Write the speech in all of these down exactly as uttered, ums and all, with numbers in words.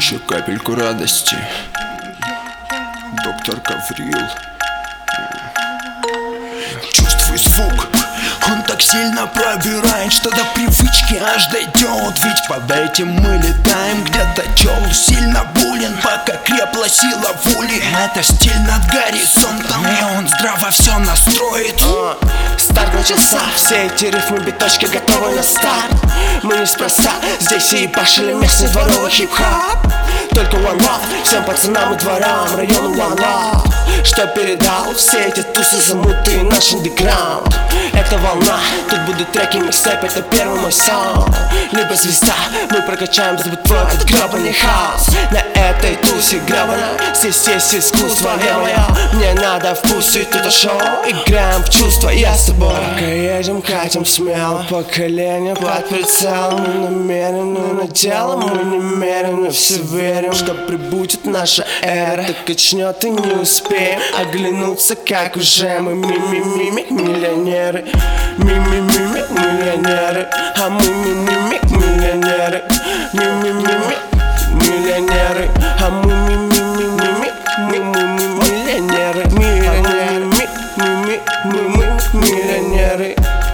Еще капельку радости. Доктор Гаврил. Чувствуй звук, он так сильно пробирает, что до привычки аж дойдет. Ведь под этим мы летаем, где-то чел сильно булен, пока крепла сила воли. Это стиль над горизонтом, и он здраво все настроит. uh, Старт начался, все эти рифмы, биточки готовы на старт. Мы неспроста здесь и ебашили местный дворовый хип-хоп. Только one love всем пацанам и дворам району one love, что передал все эти тусы замутые наш андеграунд. Это волна, тут будут треки, микстейп, это первый мой сон. Либо звезда, мы прокачаем звук твой этот гребаный хаос. На этой тусе гребаной, здесь есть искусство, я моя. Мне надо вкусить это шоу, играем в чувства, я с тобой. Пока едем, катим смело, поколение под прицелом. Мы намерены на дело, мы немерены все верим, что прибудет наша эра. Так качнет и не успеем оглянуться, как уже мы ми-ми-ми-ми миллионеры. Ми-ми-ми-ми миллионеры. А мы ми-ми-ми миллионеры. Ми-ми-ми-ми миллионеры. А мы ми-ми-ми-ми ми-ми-ми миллионеры. Миллионеры. Ми-ми-ми-ми миллионеры.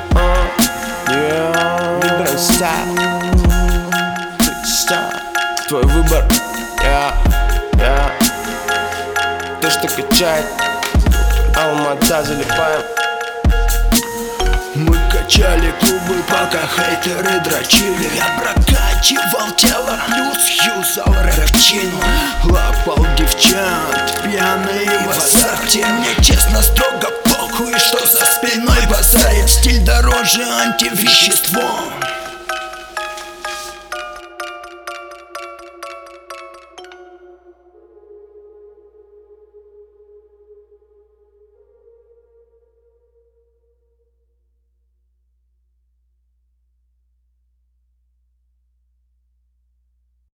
Вибран стайл. Стайл. Твой выбор. Я, я. То, что качает. Алмата залипаем. Мы качали клубы, пока хейтеры дрочили. Я прокачивал тело, плюс юзал рэпчин. Лапал девчат, пьяные в азарте. Мне честно строго похуй, что за спиной базарит. Стиль дороже антивеществом.